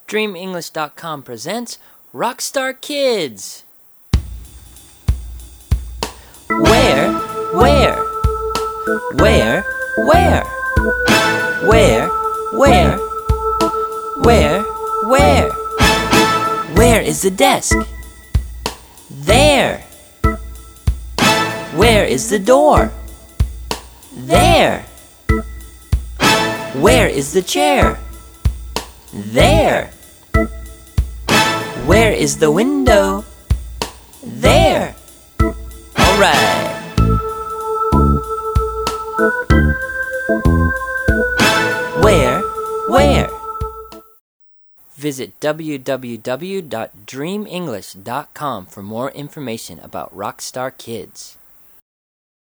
DreamEnglish.com presents Rockstar Kids. Where? Where? Where? Where? Where? Where? Where? Where? Where is the desk? There. Where is the door? There. Where is the chair? There. Where is the window? There. All right. Where? Where? Visit www.dreamenglish.com for more information about Rockstar Kids.